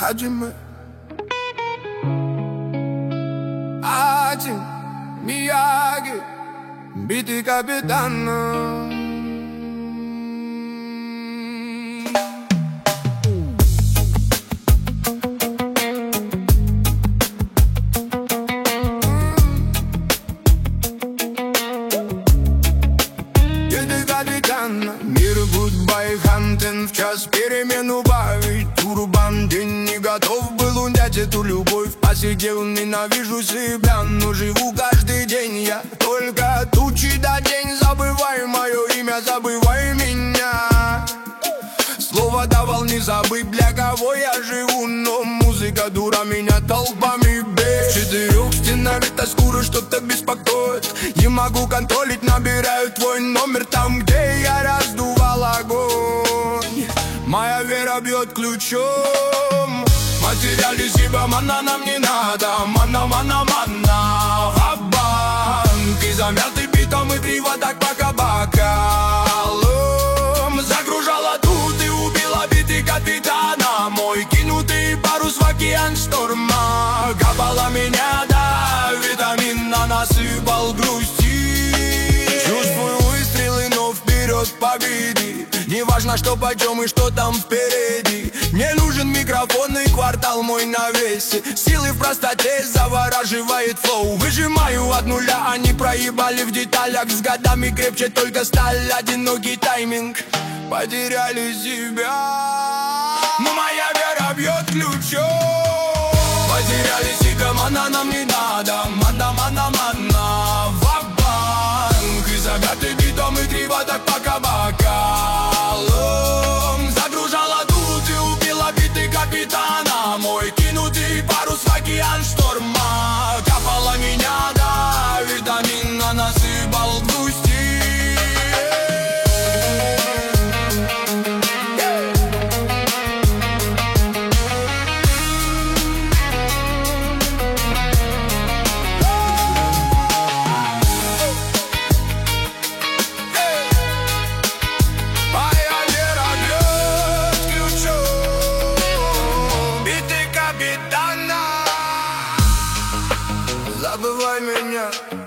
Хаджиме Один Мияги Битый капитан. Мир гудбай хантен, в час перемен убавить турбан. День не готов был унять эту любовь. Посидел, ненавижу себя, но живу каждый день я. Только тучи до день, забывай мое имя, забывай меня. Слово давал не забыть, для кого я живу. Но музыка дура меня толпами бей. В четырех стенах тоскую, что-то беспокоит. Не могу контролить, набираю твой номер там, где я раздувал огонь. Моя вера бьет ключом. Материализиба, мана нам не надо. Мана, мана, мана, ва-банк. И замятый битом и приводок по кабакалам. Загружала тут и убила битый капитана. Мой кинутый парус в океан шторма. Капала меня, да, витамина насыпал грусти. Чувствую выстрелы, но вперед к победе. Неважно, что почем и что там впереди. Мне нужен микрофон и квартал мой на весе. Силы в простоте завораживает флоу. Выжимаю от нуля, они проебали в деталях. С годами крепче только сталь, одинокий тайминг. Потеряли себя, но моя вера бьет ключом. Потеряли себя, мана нам не надо. Мана, мана, мана, ва-банк. И забятый битом и приводок по кабакалам. Загружала тут и убила битый капитана. Мой кинутый парус в океан шторма. Капала меня, да, витамина насыпал грусти. Забывай меня.